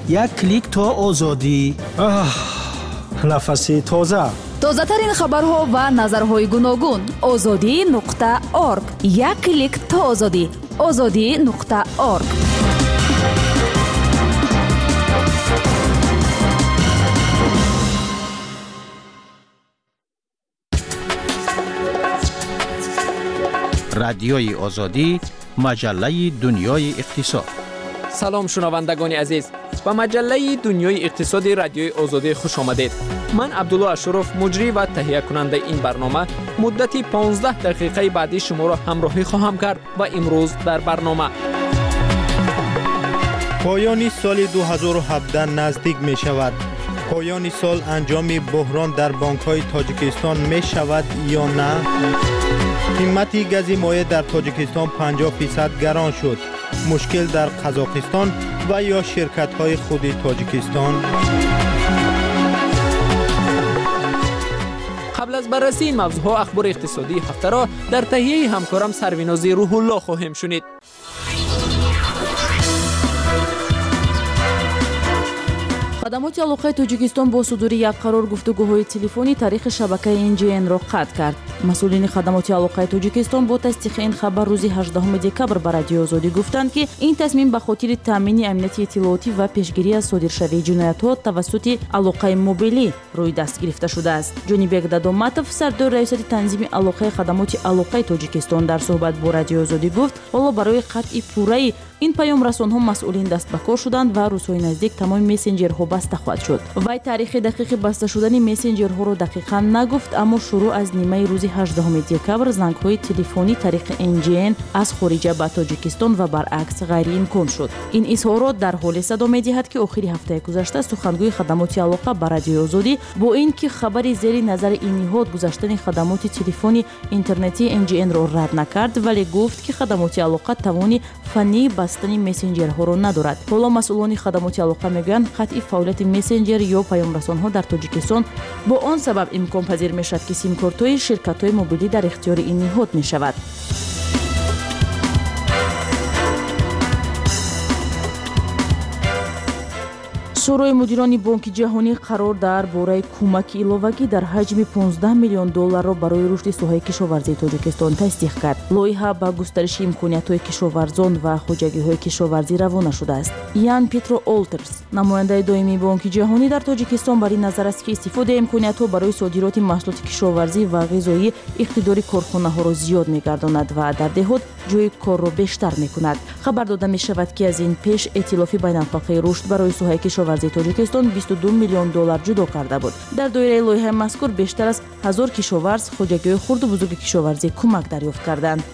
یک کلیک تا آزادی. нафаси тоза. тозатарин хабарҳо ва назарҳои гуногун. ozodi.org. як клик то озодӣ. ozodi.org. رادیوی آزادی، مجله دنیای اقتصاد. سلام شنوندگان عزیز، به مجله دنیای اقتصاد رادیوی آزادی خوش آمدید. من عبدالله اشرف، مجری و تهیه کننده این برنامه، مدتی 15 دقیقه بعدی شما را همراهی خواهم کرد و امروز در برنامه پایان سال 2017 نزدیک می شود. پایان سال انجام بحران در بانک‌های تاجیکستان می شود یا نه؟ قیمت گاز مایع در تاجیکستان 50% گران شد. مشکل در قزاقستان و یا شرکت‌های خود تاجیکستان؟ قبل از بررسی این موضوعها اخبار اقتصادی هفته را در تهیه همکارم سرویناز روح الله خواهیم شنید. خدمات алоқаи тоҷикистон бо судури як қарор гуфтугӯҳои телефонӣ тарихи шабакаи NGN-ро қатъ кард. масъулини хадамоти алоқаи тоҷикистон бо тасдиқи ин хабар рӯзи 18 декабр ба радиои Озодӣ гуфтанд ки ин тасмим ба хотири таъмини амнияти иттилоотӣ ва пешгирӣ аз содиршавии ҷиноятҳо тавассути алоқаи мобилӣ рӯй даст гирифта шудааст. ҷонибек Дадоматов, сардори раисати танзими алоқаи хадамоти алоқаи тоҷикистон, дар суҳбат бо радиои Озодӣ гуфт ҳоло барои қатъи пурраи ин паёмрасонҳо масъулин даст ба кор шуданд ва рӯзҳои наздик тамоми мессенҷерҳо баста хоҳад шуд. вай таърихи дақиқи баста шудани мессенҷерҳоро дақиқан нагуфт, аммо шурӯъ аз нимаи рӯзи 18 декабр зангҳои телефонӣ тариқи NGN аз хориҷа ба Тоҷикистон ва баръакс ғайриимкон шуд. ин изҳорот дар ҳоле садо медиҳад ки охири ҳафтаи гузашта сухангӯи хадамоти алоқа ба радиои Озодӣ бо ин ки хабари зери назари ин ниҳод гузаштани хадамоти телефони интернетии NGN-ро рад накард, вале гуфт ки хадамоти алоқа тавони фаннии бастани мессенҷерҳоро надорад. ҳоло масъулони хадамоти алоқа мегӯянд қатъи фаъолияти мессенҷер ё паёмрасонҳо дар Тоҷикистон бо он сабаб имконпазир мешавад ки симкортҳои ширкатҳои мобилӣ дар ихтиёри ин ниҳод мешавад. шӯрои мудирони Бонки ҷаҳонӣ қарор дар бораи кӯмаки иловагӣ дар ҳаҷми $15 миллион барои рушди соҳаи кишоварзии Тоҷикистон тасдиқ кард. лоиҳа ба густариши имкониятҳои кишоварзон ва хоҷагиҳои кишоварзӣ равона шудааст. Ян Петро Олтерс, намояндаи доимии Бонки ҷаҳонӣ дар Тоҷикистон бар ин назар аст ки истифодаи имкониятҳо барои содироти маҳсулоти кишоварзӣ ва ғизоӣ иқтидори корхонаҳоро зиёд мегардонад ва дар деҳот ҷойи корро бештар мекунад. хабар дода мешавад ки аз ин пеш эътилофи байналхалқии рушд барои соҳаи кишоварзии Тоҷикистон $22 миллион ҷудо карда буд. дар доираи лоиҳаи мазкур бештар аз 1000 кишоварз, хоҷагиҳои хурду бузурги кишоварзӣ кӯмак дарёфт карданд.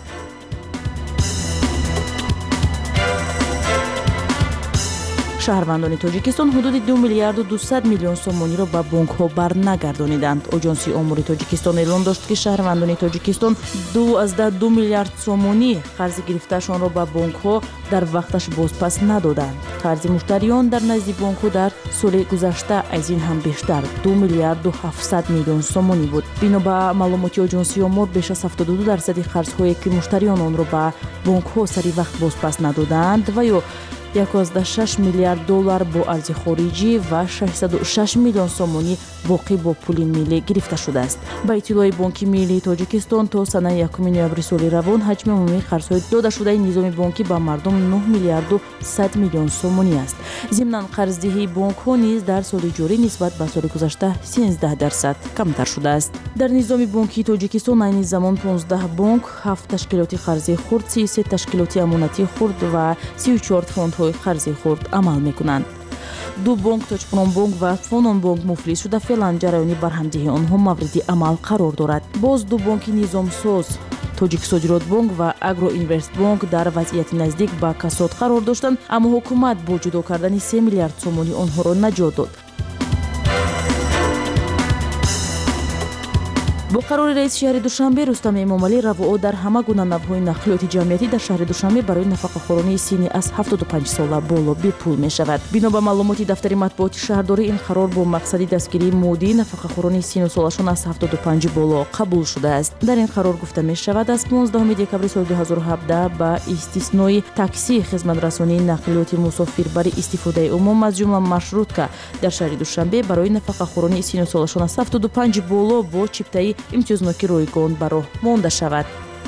шаҳрвандони Тоҷикистон ҳудуди $2 миллиард 200 миллион сомониро ба бонкҳо барнагардониданд. оҷонсии омури Тоҷикистон эълон дошт ки шаҳрвандони Тоҷикистон 2 миллиард сомонӣ қарзи гирифтаашонро ба бонкҳо дар вақташ бозпас надоданд. қарзи муштариён дар назди бонкҳо дар соли гузашта аз ин ҳам бештар $2 миллиард 700 миллион сомонӣ буд. бино ба маълумоти оҷонсии омур беш аз 72% қарзҳое ки муштариён онро ба бонкҳо сари вақт бозпас надоданд ва ё $1.6 миллиард бо арзи хориҷӣ ва 606 миллион сомонӣ боқӣ бо пули миллӣ гирифта шудааст. ба иттилои Бонки Миллии Тоҷикистон то санаи 1 ноябри соли равон ҳаҷми умумии қарзҳои додашудаи низоми бонкӣ ба мардум $9 миллиард 100 миллион сомонӣ аст. зимнан қарздиҳии бонкҳо низ дар соли ҷорӣ нисбат ба соли гузашта 13% камтар шудааст. дар низоми бонкии Тоҷикистон айни замон 15 бонк, 7 ташкилоти қарзи хурд, 33 ташкилоти амонатии хурд ва 34 фондҳои қарзи хурд амал мекунанд. 2 бонк Тоҷпунонбонк ва Фононбонк муфлис шуда феълан ҷараёни барҳамдиҳии онҳо мавриди амал қарор дорад. боз 2 бонки низомсоз Тоҷиксодиротбонк ва Агроинвестбонк дар вазъияти наздик ба касод қарор доштанд, аммо ҳукумат бо ҷудо кардани 3 миллиард сомонӣ онҳоро наҷот дод. бо қарори раиси шаҳри душанбе рустам эмомалӣ равоо дар ҳама гуна навъҳои нақлиёти ҷамъиятӣ дар шаҳри душанбе барои нафақахӯронии синни аз 75 сола боло бепул мешавад. бино ба маълумоти дафтари матбуоти шаҳрдорӣ ин қарор бо мақсади дастгирии моддии нафақахӯронии синну солашон аз 75 боло қабул шудааст. дар ин қарор гуфта мешавад аз 15 декабри соли 2017 ба истиснои такси хизматрасонии нақлиёти мусофирбари истифодаи умум аз ҷумла маршрутка дар шаҳри душанбе барои нафақахӯронии синну солашон аз 75 боло бо чиптаи имтиёзноки ройгон ба роҳ монда шавад.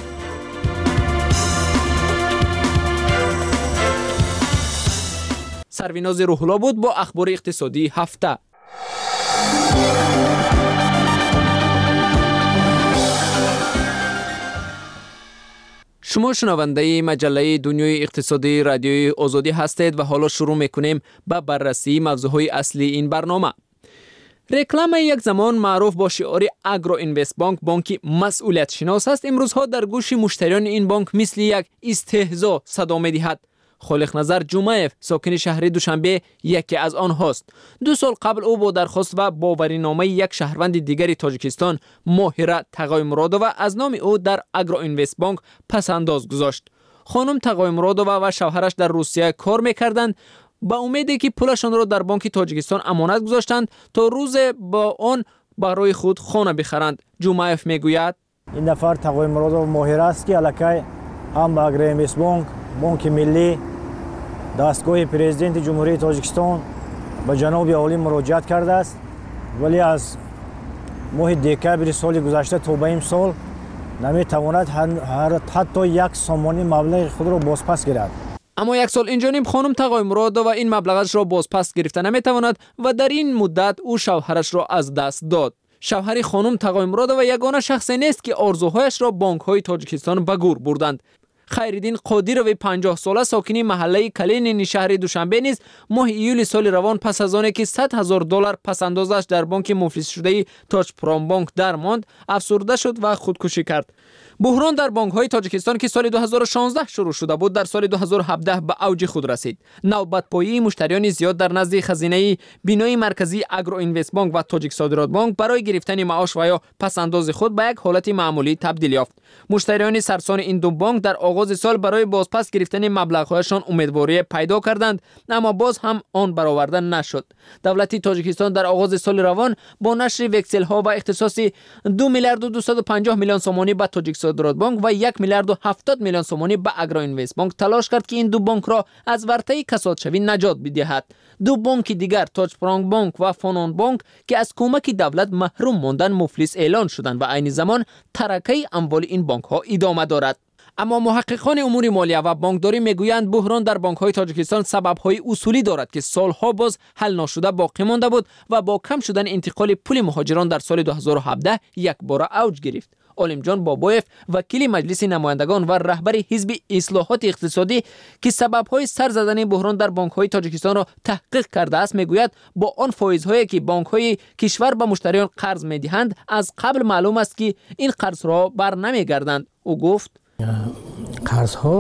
сарвинози рӯҳулло буд бо ахбори иқтисодии ҳафта. шумо шунавандаи маҷаллаи дунёи иқтисодии радиои озодӣ ҳастед ва ҳоло шурӯъ мекунем ба баррасии мавзӯъҳои аслии ин барнома. рекламаи як замон маъруф бо шиори Агроинвестбанк бонки масъулиятшинос аст, имрӯзҳо дар гӯши муштариёни ин бонк мисли як истеҳзо садо медиҳад. холиқназар ҷумаев сокини шаҳри душанбе яке аз онҳост. 2 сол қабл ӯ бо дархост ва бовариномаи як шаҳрванди дигари Тоҷикистон Моҳира Тағоимуродова аз номи ӯ дар Агроинвестбанк пасандоз гузошт. хонум Тағоимуродова ва шавҳараш дар Русия кор мекарданд. ба умеде ки пулашонро дар бонки Тоҷикистон амонат гузоштанд то рӯзе бо он барои худ хона бихаранд. ҷумаев мегӯяд: ин нафар Тағоимуродова Моҳира аст ки аллакай ҳам ба Агроинвестбанк, бонки миллӣ, дастгоҳи президенти ҷумҳурии Тоҷикистон ба ҷаноби олӣ муроҷиат кардааст, вале аз моҳи декабри соли гузашта то ба имсол наметавонад ҳатто як сомонӣ маблағи худро бозпас гирад. аммо як сол инҷониб хонум Тағоимуродова ин маблағашро бозпас гирифта наметавонад ва дар ин муддат ӯ шавҳарашро аз даст дод. шавҳари хонум Тағоимуродова ягона шахсе нест ки орзуҳояшро бонкҳои Тоҷикистон ба гур бурданд. Хайриддин Қодирови 50 сола сокини маҳаллаи Калинини шаҳри Душанбе низ моҳи июли соли равон пас аз оне ки $100,000 пасандозаш дар бонки муфлисшудаи Тоҷпромбанк дармонд, афсурда шуд ва худкушӣ кард. буҳрон дар бонкҳои Тоҷикистон ки соли 2016 шурӯъ шуда буд, дар соли 2017 ба авҷи худ расид. навбатпоyии муштариёни зиёд дар назди хазинаи бинои марказии Агроинвестбанк ва Тоҷиксодиротбанк барои гирифтани маош ва ё пасандози худ ба як ҳолати маъмулӣ табдил ёфт. муштариёни сарсони ин ду бонк дар оғози сол барои бозпас гирифтани маблағҳояшон умедворие пайдо карданд, аммо боз ҳам он бароварда нашуд. давлати Тоҷикистон дар оғози соли равон бо нашри векселҳо ва ихтисоси 2 миллиард و 250 миллион сомонӣ ба Тоҷиксодиротбанк ва 1 миллиард و 70 миллион сомонӣ ба Агроинвестбанк талош кард ки ин ду бонкро аз вартаи касодшавӣ наҷот бидиҳад. ду бонки дигар Тоҷпромбанк ва Фононбанк ки аз кӯмаки давлат маҳрум мондан муфлис эълон шуданд ва айни замон таракаи амволи ин бонкҳо идома дорад. аммо муҳаққиқони умури молия ва бонкдорӣ мегӯянд буҳрон дар бонкҳои Тоҷикистон сабабҳои усулӣ дорад ки солҳо боз ҳал ношуда боқӣ монда буд ва бо кам шудани интиқоли пули муҳоҷирон дар соли 2017 якбора авҷ гирифт. олимҷон бобоев вакили маҷлиси намояндагон ва раҳбари ҳизби ислоҳоти иқтисодӣ ки сабабҳои сар задани буҳрон дар бонкҳои Тоҷикистонро таҳқиқ кардааст мегӯяд бо он фоизҳое ки бонкҳои кишвар ба муштариён қарз медиҳанд аз қабл маълум аст ки ин қарзҳо барнамегарданд. ӯ гуфт: қарзҳо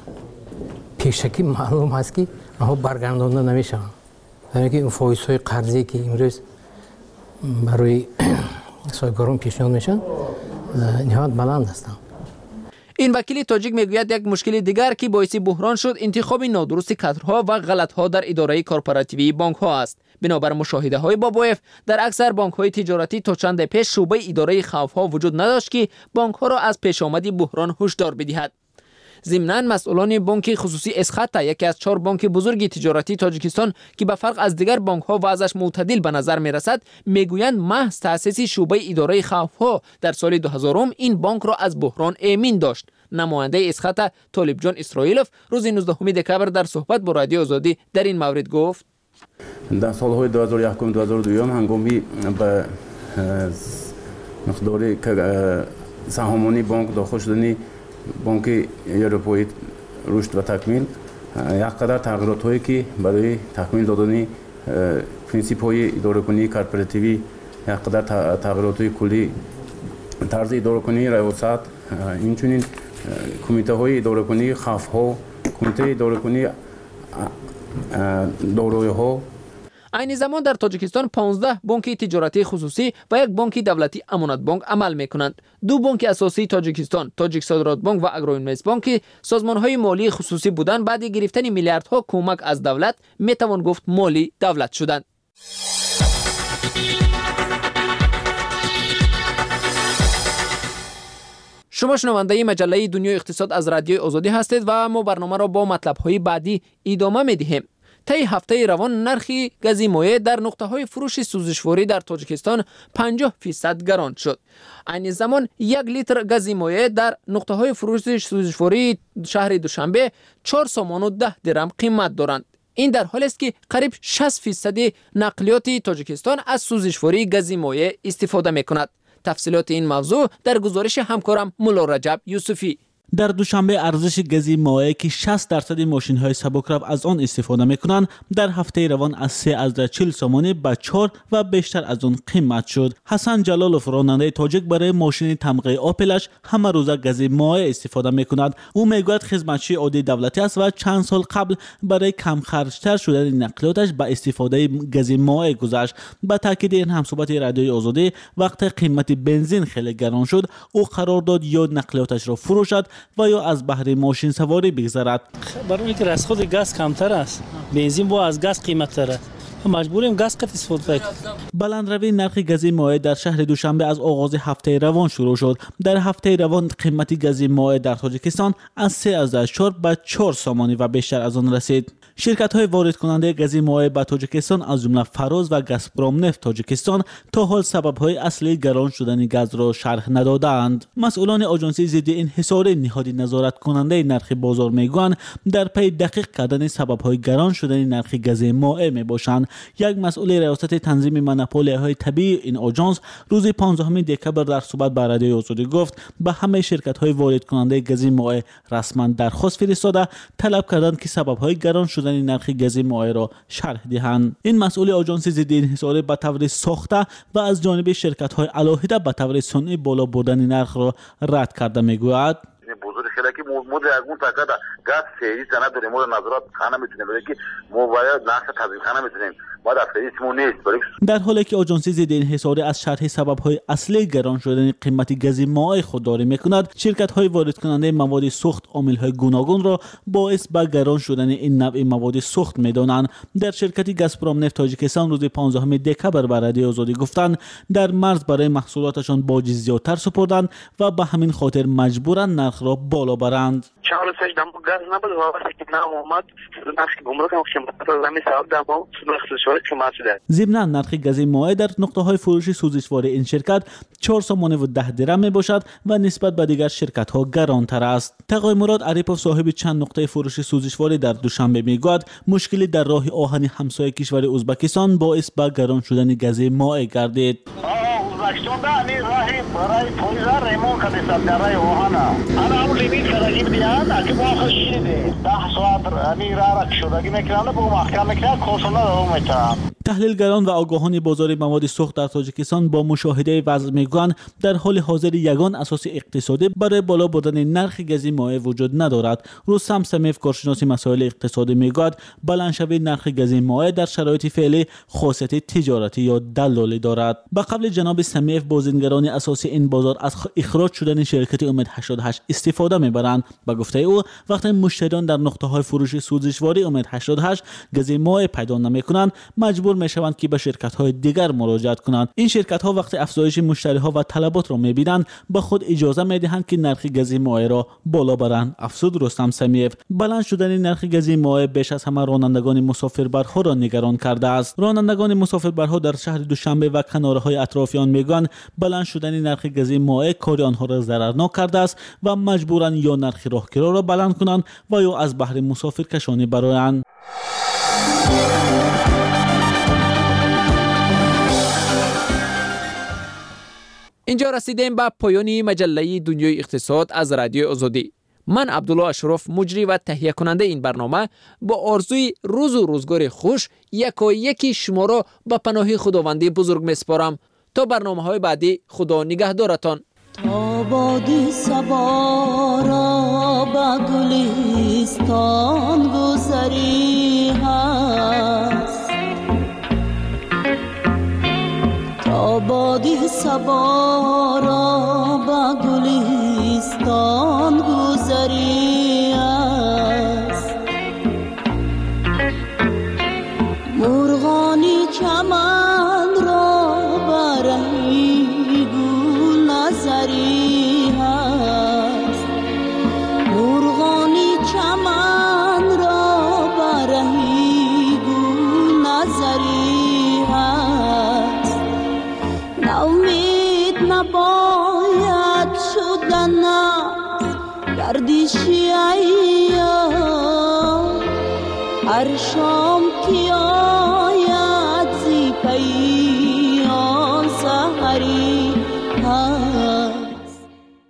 пешакӣ маълум аст ки онҳо баргардонда намешаванд. ки фоизҳои қарзие ки имрӯз барои сойгорон пешниҳод мешаванд ниҳоят баланд ҳастанд. ин вакили тоҷик мегӯяд як мушкили дигар ки боиси буҳрон шуд интихоби нодурусти кадрҳо ва ғалатҳо дар идораи корпоративии бонкҳо аст. бинобар мушоҳидаҳои бобоев дар аксар бонкҳои тиҷоратӣ то чанде пеш шӯъбаи идораи хавфҳо вуҷуд надошт ки бонкҳоро аз пешомади буҳрон ҳушдор бидиҳад. зимнан масъулони бонки хусусӣ Эсхата, яке аз 4 бонки бузурги тиҷоратии Тоҷикистон ки ба фарқ аз дигар бонкҳо вазъаш мӯътадил ба назар мерасад, мегӯянд маҳз таъсиси шӯъбаи идораи хавфҳо дар соли 2000 ин бонкро аз буҳрон эмин дошт. намояндаи Эсхата Толибҷон Исроилов рӯзи 19 декабр дар суҳбат бо Радиои Озодӣ дар ин маврид гуфт: дар солҳои 2001-2002 ҳангоми ба миқдори саҳомони бонк дохил шудани бонки Европои рушд ва такмил як қадар тағйиротҳое ки барои такмил додани принсипҳои идоракунии корпоративӣ, як қадар тағйиротҳои кулли тарзи идоракунии раёсат, инчунин кумитаҳои идоракунии хавфҳо, кумитаи идоракунии дороиҳо. عین زمان در تاجیکستان 15 بانک تجارتی خصوصی و یک بانک دولتی امانت بانک عمل میکنند. 2 بانک اساسی تاجیکستان، تاجیک صادرات بانک و اگروینوست بانک، سازمان‌های مالی خصوصی بودند. بعد گرفتن میلیاردها کمک از دولت میتوان گفت مالی دولت شدند. شما شنونده مجله دنیای اقتصاد از رادیوی آزادی هستید و ما برنامه را با مطلب‌های بعدی ادامه می‌دهیم. طی هفته روان نرخ گاز مایع در نقطه‌های فروش سوزشواری در تاجیکستان 50% گران شد. عین زمان 1 لیتر گاز مایع در نقطه‌های فروش سوزشواری شهر دوشنبه 4 سوم و 10 درم قیمت دارند. این در حالی است که قریب 60% نقلیات تاجیکستان از سوزشواری گاز مایع استفاده می‌کند. تفصیلات این موضوع در گزارش همکارم مولا رجب یوسفی. در دوشنبه ارزش گاز مایع که 60% ماشین‌های سبک‌رو از آن استفاده می‌کنند در هفته روان از 3.40 سومانی به 4 و بیشتر از آن قیمت شد. حسن جلالوف راننده تاجیک برای ماشین تمغه آپلش همه روزه گاز مایع استفاده می‌کند. او میگوید خدمتچی عادی دولتی است و چند سال قبل برای کم خرج‌تر شدن نقلیاتش به استفاده گاز مایع گذشت. با تاکید این همصحبت رادیوی آزادی وقتی قیمت بنزین خیلی گران شد، او قرار داد یا نقلیاتش را فروشد و یا از بهره ماشین سواری بگذرد. برای اینکه رسخود گاز کمتر است، بنزین با از گاز قیمت‌تر است، مجبوریم گاز قطع استفاده کنیم. بلندروی نرخ گاز مایع در شهر دوشنبه از آغاز هفته روان شروع شد. در هفته روان قیمت گاز مایع در تاجیکستان از 3.4 به 4 سومانی و بیشتر از آن رسید. شرکت‌های وارد کننده گاز مایع به تاجیکستان از جمله فراز و گازپروم نفت تاجیکستان تا حال سبب‌های اصلی گران شدن گاز را شرح ندادند. مسئولان آژانسی ضد انحصار نهاد نظارت کننده نرخ بازار میگویند در پی دقیق کردن سبب‌های گران شدن نرخ گاز مایع میباشند. یک مسئول ریاست تنظیم منوپولی‌های طبیعی این آژانس روز 15 دکبر در صحبت با رادیوی آزادی گفت به همه شرکت‌های وارد کننده گاز مایع رسما درخواست فرستاده طلب کردند که سبب‌های گران شدن نرخ گاز مایع را شرح دهند. این مسئول آژانس ضد انحصار به طور ساخته و از جانب شرکت‌های علاهده به طور صنعی بالا بردن نرخ را رد کرده میگوید. بزرگ خیلی که مود اگون تاکد گاز سری سند داریم مود نظارت خانه میتونیم برای که ما باید نقص تضمین خانه میتونیم ما در فریسمون نیست. در حالی که آژانس ضد انحصار از شرح سبب‌های اصلی گران شدن قیمت گاز مایع خودداری میکند، شرکت‌های وارد کننده مواد سوخت عامل‌های گوناگون را باعث به گران شدن این نوع مواد سوخت میدانند. در شرکت گازپروم نفت تاجیکستان روز 15 دکبر به رادیوی آزادی گفتند در مرز برای محصولاتشان باج زیادتر سپردند و به همین خاطر مجبورند نرخ را بالا برند. چهارسش دم گاز نبود و وقتی که نام اومد نفس گمرک هم که زمین سبب دم ضمن نرخ گاز مایع در نقطه‌های فروش سوزشواری این شرکت 4 سوم و 10 درم میباشد و نسبت به دیگر شرکت‌ها گرانتر است. تقای مراد عریپوف صاحب چند نقطه فروش سوزشواری در دوشنبه میگوید مشکلی در راه آهن همسایه کشور ازبکستان باعث به گران شدن گاز مایع گردید. ازبکستان دانی راهی برای پویزا ریمون کردن در راه آهن. انا اون لیمیت کردیم دیان که با خشیده 10 ساعت امی راه شده میکنه با محکم میکنه کنسول ندارم. تحلیلگران و آگاهان بازار مواد سوخت در تاجیکستان با مشاهده وضع میگویند در حال حاضر یگان اساس اقتصادی برای بالا بردن نرخ گاز مایع وجود ندارد. رستم سمیف کارشناس مسائل اقتصادی میگوید بلند شوی نرخ گاز مایع در شرایط فعلی خاصیت تجارتی یا دلالی دارد. به قبل جناب سمیف بازیگران اساسی این بازار از اخراج شدن شرکت امید 88 استفاده میبرند. به گفته او وقتی مشتریان در نقطه‌های فروش سوزشواری امید 88 گاز مایع پیدا نمیکنند مجبور میشوند که به شرکت‌های دیگر مراجعت کنند. این شرکت‌ها وقتی افزایش مشتری‌ها و طلبات را می‌بینند به خود اجازه می‌دهند که نرخ گاز مایع را بالا برند. افزود رستم سمیف بلند شدن نرخ گاز مایع بیش از همه رانندگان مسافربرها را نگران کرده است. رانندگان مسافربرها در شهر دوشنبه و کناره‌های اطرافیان میگویند بلند شدن نرخ گاز مایع کار آنها را ضررناک کرده است و مجبورند یا نرخ راهگیرا را بلند کنند و یا از بهر مسافر کشانی برآیند. اینجا رسیدیم به پایان مجله دنیای اقتصاد از رادیوی آزادی. من عبدالله اشرف مجری و تهیه کننده این برنامه با آرزوی روز و روزگار خوش یکی شما را به پناه خداوندی بزرگ میسپارم تا برنامه‌های بعدی. خدا نگهدارتان. تا بادی صبا را به گلستان گذری هست صبا را با گلستان گذری است مرغانی چمن را برای گل نظری است مرغانی چمن را برای گل نظری است ناامید نباید شدن گردشی ایام هر شام که آید زی پیام سحری هست.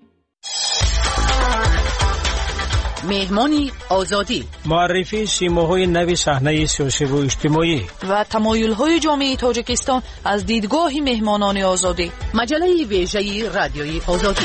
مهمانی آزادی، معرفی شیماهای نو صحنه سیاسی و اجتماعی و تمایل‌های جامعه تاجیکستان از دیدگاه مهمانان آزادی. مجله ویژه رادیوی آزادی.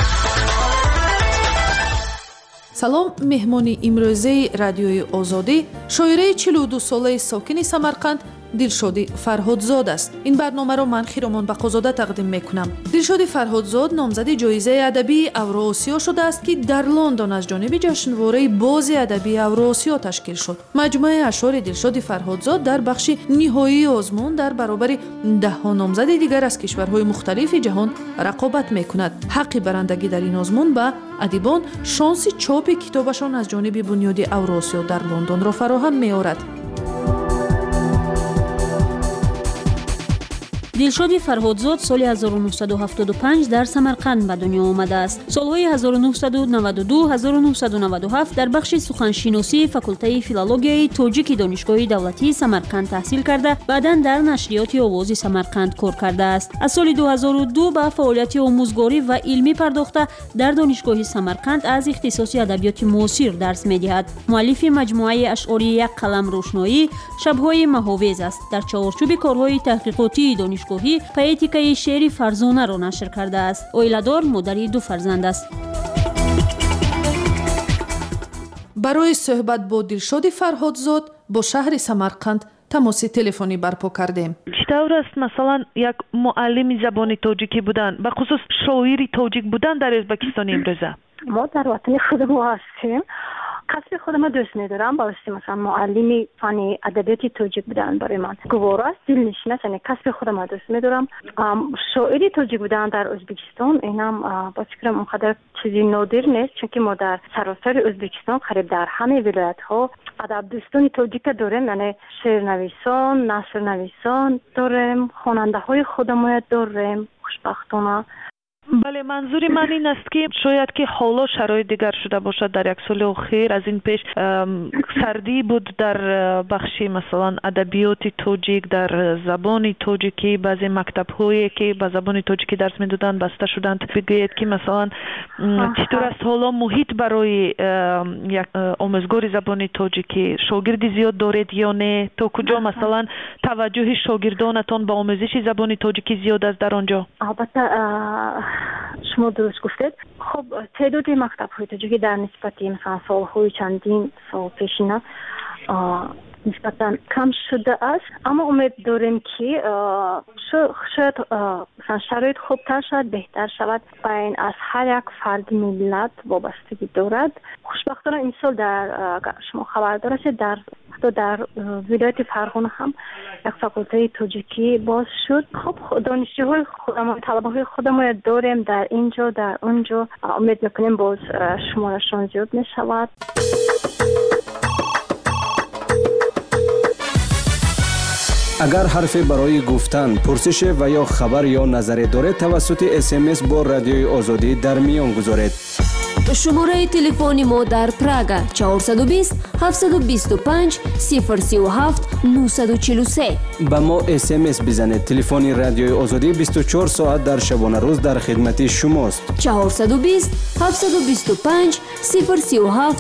салом меҳмони имрӯзаи радиои озодӣ шоираи 42 солаи сокини самарқанд дилшодӣ фарҳодзод аст. ин барномаро ман хиромон бақозода тақдим мекунам. дилшодӣ фарҳодзод номзади ҷоизаи адабии авроосиё шудааст ки дар лондон аз ҷониби ҷашнвораи бози адабии авроосиё ташкил шуд. маҷмӯаи ашъори дилшоди фарҳодзод дар бахши ниҳоии озмун дар баробари даҳҳо номзади дигар аз кишварҳои мухталифи ҷаҳон рақобат мекунад. ҳаққи барандагӣ дар ин озмун ба адибон шонси чопи китобашон аз ҷониби бунёди авроосиё дар лондонро фароҳам меорад. дилшоди фарҳодзод соли 1975 дар самарқанд ба дунё омадааст. солҳои 1992-1997 дар бахши суханшиносии факултаи филологияи тоҷики донишгоҳи давлатии самарқанд таҳсил карда баъдан дар нашриёти овози самарқанд кор кардааст. аз соли 2002 ба фаъолияти омӯзгорӣ ва илмӣ пардохта дар донишгоҳи самарқанд аз ихтисоси адабиёти муосир дарс медиҳад. муаллифи маҷмӯаи ашъори як қалам рӯшноӣ, шабҳои маҳовез аст. дар чаҳорчӯби корҳои таҳқиқотии донишгоҳӣ поэтикаи шеъри фарзонаро нашр кардааст. оиладор, модари 2 фарзанд аст. барои суҳбат бо дилшоди фарҳодзод бо шаҳри самарқанд тамоси телефонӣ барпо кардем. чӣ тавр аст масалан як муаллими забони тоҷикӣ будан, ба хусус шоири тоҷик будан дар ӯзбекистони имрӯза? мо дар ватани худмо ҳастем. касби худама дӯст медорам. бовасита масалан муаллими фанни адабиёти тоҷик будан барои ман гуворо аст, дилнишин аст. яъне касби худама дӯст медорам. шоири тоҷик будан дар ӯзбекистон инам ба фикрам он қадар чизи нодир нест, чунки мо дар саросари ӯзбекистон қариб дар ҳамаи вилоятҳо адабдӯстони тоҷика дорем, яъне шеърнависон, насрнависон дорем, хонандаҳои худамоя дорем. хушбахтона бале, манзури ман ин аст ки шояд ки ҳоло шароит дигар шуда бошад. дар як соли охир аз ин пеш сардӣ буд дар бахши масалан адабиёти тоҷик, дар забони тоҷикӣ. баъзе мактабҳое ки ба забони тоҷикӣ дарс медоданд баста шуданд. бигӯед ки масалан чӣ тавр аст ҳоло муҳит барои як омӯзгори забони тоҷикӣ? шогирди зиёд доред ё не? то куҷо масалан таваҷҷӯҳи шогирдонатон ба омӯзиши забони тоҷикӣ зиёд аст дар он ҷо? албатта шумо дуруст гуфтед. хуб теъдоди мактабҳои тоҷикӣ дар нисбати масалан солҳои чандин сол пешина нисбатан кам шуда аст, аммо умед дорем ки шояд шароит хубтар шавад, беҳтар шавад. ба ин аз ҳар як фарди миллат вобастагӣ дорад. хушбахтона имсол дар шумо хабардор ҳастед, дар вилояти фарғона ҳам як факултаи тоҷикӣ боз шуд. хуб донишҷӯҳои худам, талабаҳои худамоя дорем дар ин ҷо, дар он ҷо. умед мекунем боз шуморашон зиёд мешавад. агар ҳарфе барои гуфтан, пурсише ва ё хабар ё назаре доред, тавассути SMS бо радиои озодӣ дар миён гузоред. шумораи телефони мо дар Прага 420 725 037 943. ба мо SMS бизанед. телефони радиои озодӣ 24 соат дар шабонарӯз дар хидмати шумост. 420 725 037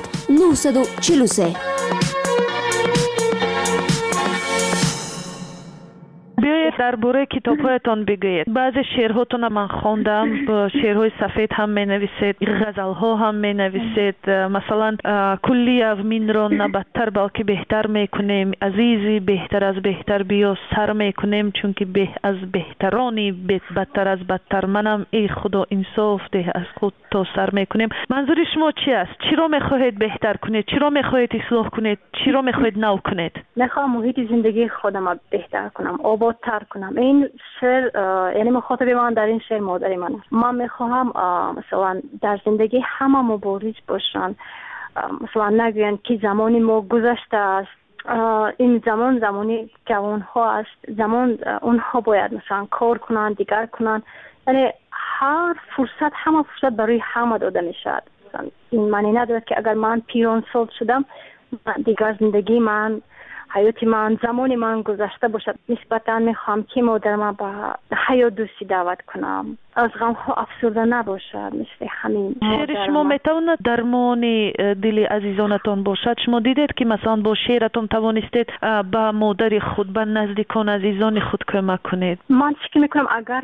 943. биёед درباره کتاب‌هایتان بگویید. بعضی شعرهاتون من خواندم، شعرهای سفید هم می‌نویسید، غزل‌ها هم می‌نویسید. مثلا کلی اومین را نه بدتر بلکه بهتر می‌کنیم، عزیزی بهتر از بهتر بیا سر می‌کنیم، چون که از بهترانی بدتر از بدتر منم، ای خدا انصاف ده از خود تا سر می‌کنیم. منظور شما چی است؟ چی را می‌خواهید بهتر کنید؟ چی را می‌خواهید اصلاح کنید؟ چی را می‌خواهید نو کنید؟ میخوام محیط زندگی خودم را بهتر کنم، آبادتر کنم. این شعر یعنی مخاطب من در این شعر مادر من است. من میخوام مثلا در زندگی همه مبارز باشن، مثلا نگوین که زمانی ما گذشته است، این زمانی جوان ها است، زمان اونها باید مثلا کار کنن، دیگر کنن. یعنی هر فرصت، همه فرصت برای همه داده میشد. این معنی ندارد که اگر من پیران سال شدم دیگر زندگی من، حیات من، زمان من گذشته باشد. نسبتا میخوام که مادرم به حیات دوستی دعوت کنم، از غم ها افسرده نباشد. مثل همین شعر شما میتواند درمان دل عزیزانتان باشد؟ شما دیدید که مثلا با شعرتون توانستید به مادر خود، به نزدیکان عزیزان خود کمک کنید؟ من فکر میکنم اگر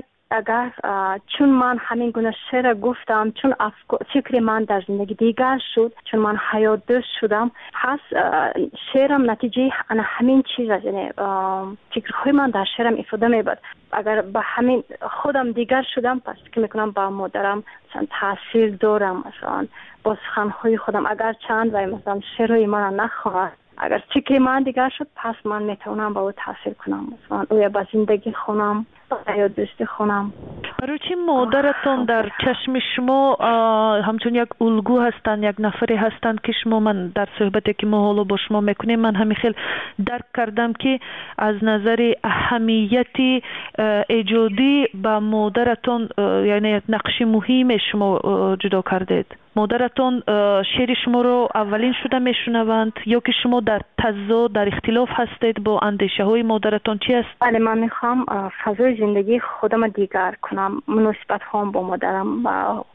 چون من همین گونه شعر گفتم، چون فکر من در زندگی دیگر شد، چون من حیات دوست شدم، پس شعرم نتیجه همین چیز است. یعنی فکرهای من در شعرم افاده میبود. اگر به همین خودم دیگر شدم، پس فکر میکنم با مادرم مثلا تاثیر دارم. مثلا با سخنهای خودم اگر چند و مثلا شعرهای من نخواهد، اگر فکر من دیگر شد، پس من میتونم با او تاثیر کنم، مثلا او با زندگی خونم، یا دوستی خونم. برای چی مادرتون در چشم شما همچون یک الگو هستند، یک نفری هستند که شما، من در صحبتی که ما حالا با شما میکنیم من همین خیلی درک کردم که از نظر اهمیت ایجادی با مادرتون یعنی نقش مهم شما جدا کردید. مادرتون شعر شما رو اولین شده میشنوند یا که شما در تضاد، در اختلاف هستید با اندیشه های مادرتون؟ چی است؟ بله، من میخوام فضای زندگی خودم دیگر کنم، مناسبت هم با مادرم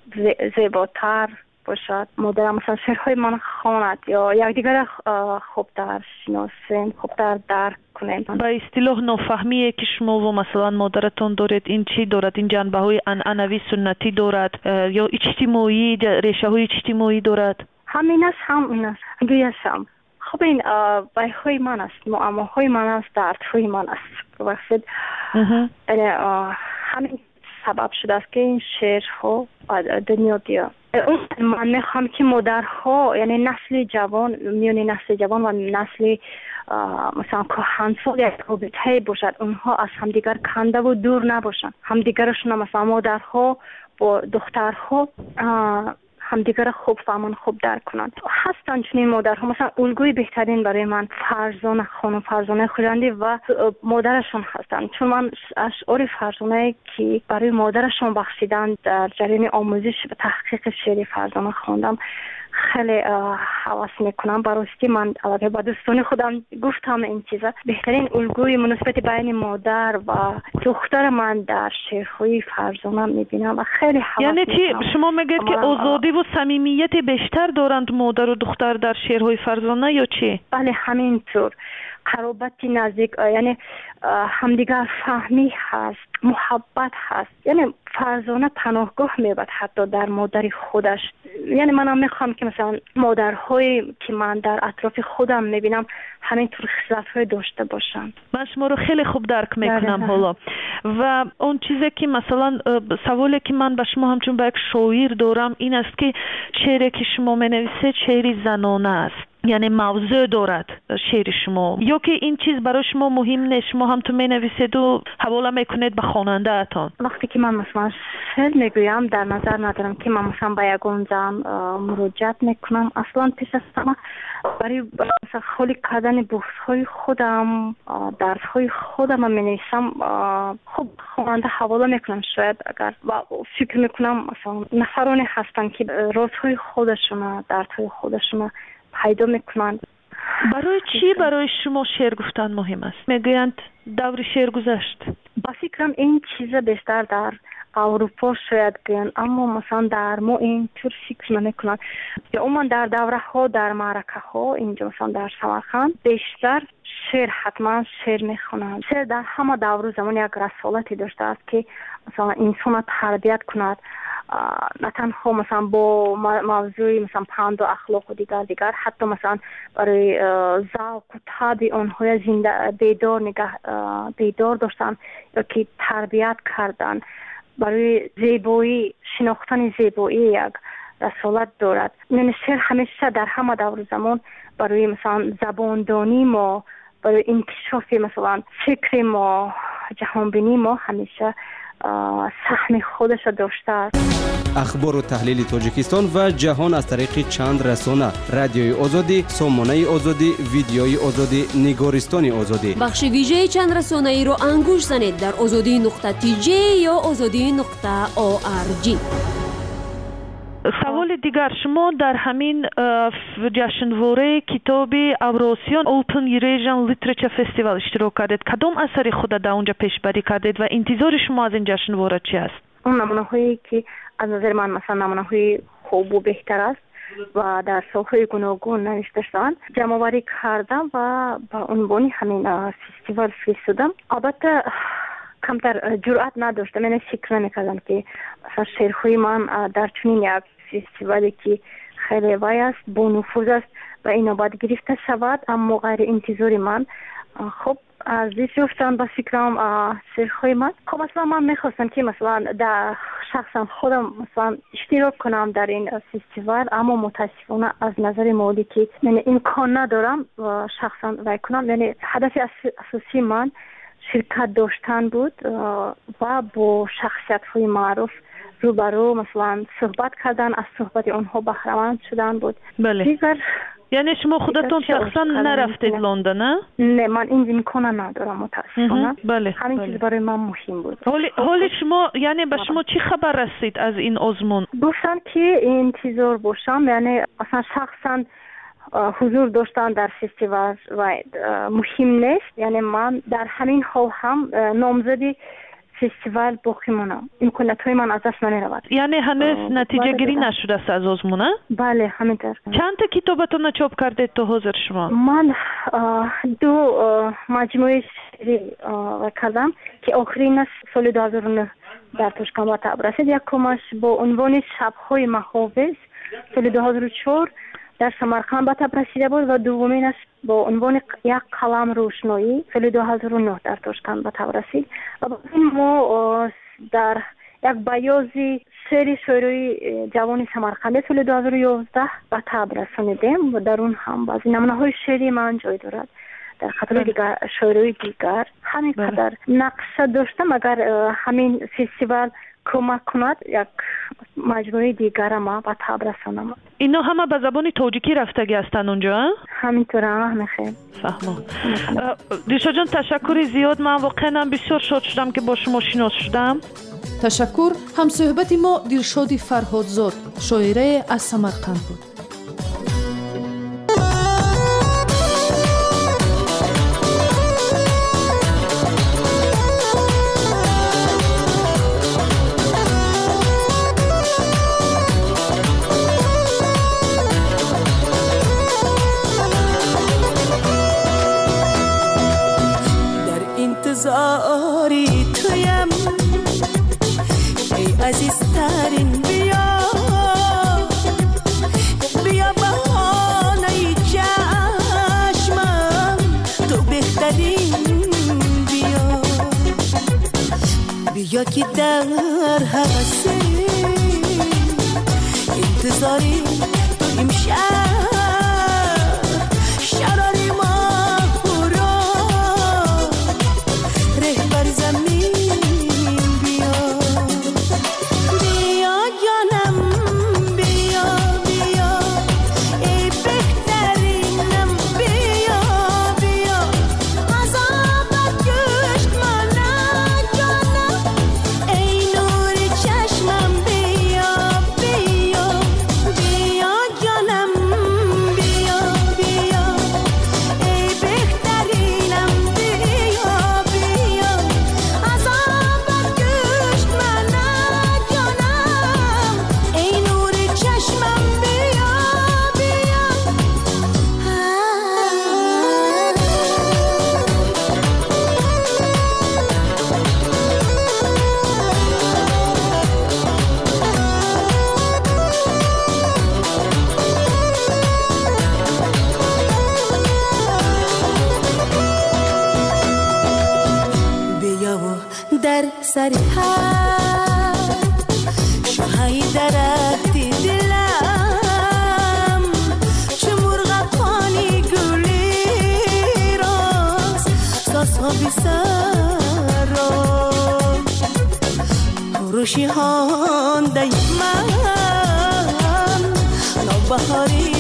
زیباتر باشد. مادرم مثلا شعرهای من خواند یا یکدیگر خوبتر شناسیم، خوبتر درک کنیم. با اصطلاح نافهمیه که شما و مثلا مادرتون دارید، این چی دارد؟ این جنبه های عنعنوی سنتی دارد یا اجتماعی، ریشه های اجتماعی دارد؟ همین است، همین است. گویشم خب این بی‌های من است، معماهای من است، دردهای من است. ببخشید همین سبب شده است که این شعرها دنیا بیاد. من میخوام که مادرها، یعنی نسل جوان، میون نسل جوان و نسل مثلا کهنسال یک رابطه باشد، اونها از همدیگر کنده و دور نباشن، همدیگرشون مثلا مادرها با دخترها همدیگر خوب فهمون، خوب درک کنند. هستن چنین مادرها، مثلا الگوی بهترین برای من فرزانه خانم فرزانه خوجندی و مادرشون هستن، چون من اشعار فرزانه که برای مادرشون بخشیدن در جریان آموزش و تحقیق شعر فرزانه خواندم خیلی حواس میکنم. براستی من البته با دوستان خودم گفتم این چیزا، بهترین الگوی مناسبت بین مادر و دختر من در شعرهای فرزانه میبینم و خیلی حواس یعنی چی شما میگید که آزادی و صمیمیت بیشتر دارند مادر و دختر در شعرهای فرزانه یا چی؟ بله همینطور، قرابتی نزدیک، یعنی همدیگر فهمی هست، محبت هست. یعنی فرزانه پناهگاه میبود حتی در مادر خودش. یعنی منم میخوام که مثلا مادرهایی که من در اطراف خودم میبینم همینطور خصلت‌های داشته باشن. من شما رو خیلی خوب درک میکنم حالا. و اون چیزی که مثلا سوالی که من به شما همچون به یک شاعر دارم این است که شعری که شما منویسید شعری زنانه است، یعنی موضوع دارد شعر شما، یا که این چیز برای شما مهم نیست، شما هم تو می نویسید و حواله میکنید به خواننده اتان؟ وقتی که من مثلا شعر میگویم در نظر ندارم که من مثلا به یگان زن مراجعت میکنم. اصلا پیش از همه برای مثلا خالی کردن بحث‌های خودم، درس‌های خودم می نویسم. خب خواننده حواله میکنم شاید، اگر و فکر میکنم مثلا نفرانی هستن که رازهای خودشون، دردهای خودشون پیدا میکنن. برای چی برای شما شعر گفتن مهم است؟ میگویند دور شعر گذشت. با فکرم این چیز بیشتر در اروپا شاید گن، اما مثلا در ما این طور فکر نمیکنند. یا عموما در دوره ها، در معرکه ها اینجا مثلا در سمرقند بیشتر شعر، حتما شعر میخونند. شعر در همه دور زمان یک رسالتی داشته است که مثلا انسان تربیت کند، نه تنها مثلا با موضوع مثلا پند و اخلاق و دیگر، حتی مثلا برای ذوق و طبع آنها زنده بیدار داشتن یا که تربیت کردن، برای زیبایی، شناختن زیبایی یک رسالت دارد. یعنی شعر همیشه در همه دور زمان برای مثلا زباندانی ما، برای انکشاف مثلا فکر ما، جهانبینی ما همیشه سهم خودش داشته است. اخبار و تحلیل تاجیکستان و جهان از طریق چند رسانه: رادیوی آزادی، سامانه آزادی، ویدیوی آزادی، نگارستان آزادی. بخش ویژه چند رسانه ای را انگوش زنید در azadi.tj یا azadi.org. سوال دیگر، شما در همین جشنواره کتاب اوراسیان اوپن ایریژن لیتریچر فستیوال اشتراک کردید. کدام اثر خود در اونجا پیشبری کردید و انتظار شما از این جشنواره چی است؟ اون نمونه هایی که از نظر من مثلا نمونه های خوب و بهتر است و در سالهای گوناگون نوشته شدن جمع آوری کردم و با عنوان همین فستیوال فرستادم. البته کمتر جرأت نداشتم، یعنی فکر نمی‌کردم که مثلا شعرهای من در چنین یک فستیوالی که خیلی وای است، با نفوذ است و اینا باید گرفته شود، اما غیر انتظار من. خب از دیش افتادن با فکرم شعرهای من. خب مثلا من میخواستم که مثلا در شخصا خودم مثلا اشتراک کنم در این فستیوال، اما متاسفانه از نظر مالی که یعنی امکان ندارم شخصا وای کنم. یعنی هدف اساسی من شرکت داشتن بود و با شخصیت‌های معروف روبرو مثلا صحبت کردن، از صحبت آنها بهره‌مند شدن بود. بله. دیگر یعنی شما خودتون شخصا نرفتید لندن؟ نه، من این امکان ندارم متاسفانه. بله. همین چیز برای من مهم بود. حالی شما یعنی به شما چی خبر رسید از این آزمون؟ گفتن که انتظار باشم، یعنی اصلا شخصا حضور داشتن در فستیوال و مهم نیست. یعنی من در همین حال هم نامزدی فستیوال باقی مانم، امکانات های من از دست نمیرود. یعنی هنوز نتیجه گیری نشده است از آزمون؟ بله، همینطور. چند تا کتابتون چاپ کردید تا حاضر شما؟ من 2 مجموعه شعری کردم که آخرین سال 2009 در توشکان به طبع رسید. یکمش با عنوان شب‌های محافظ سال 2004 در سمرقند به طبع رسیده بود و دومینش با عنوان یک قلم روشنایی سال 2009 در توشکان به طبع رسید. و با این ما در یک بیازی سری شعرهای جوان سمرقندی سال 2011 به طبع رسانیدیم و در اون هم بعضی نمونه‌های شعری من جای دارد. در خاطر دیگر شعرهای دیگر همین قدر نقشه داشتم. اگر همین فستیوال کمک کند یک مجموعه دیگر ما به طبع رسانم. اینا همه به زبان تاجیکی رفتگی هستن اونجا؟ همینطوره. همخیر. فهمم. دیشا جان تشکر زیاد. من واقعا بسیار شاد شدم که با شما شناس شدم. تشکر. همصحبت ما دلشاد فرهادزاد، شاعره از سمرقند بود. انتظاری تویم ای عزیزترین، بیا بیا بهانه چشمم، تو بهترین، بیا بیا که در هوس انتظاری تو امشب شراری ما در سر هر شاهی درختی دلم چه مرغکانی گلی راست ساسا بی سر روشی هان دای من نوبهاری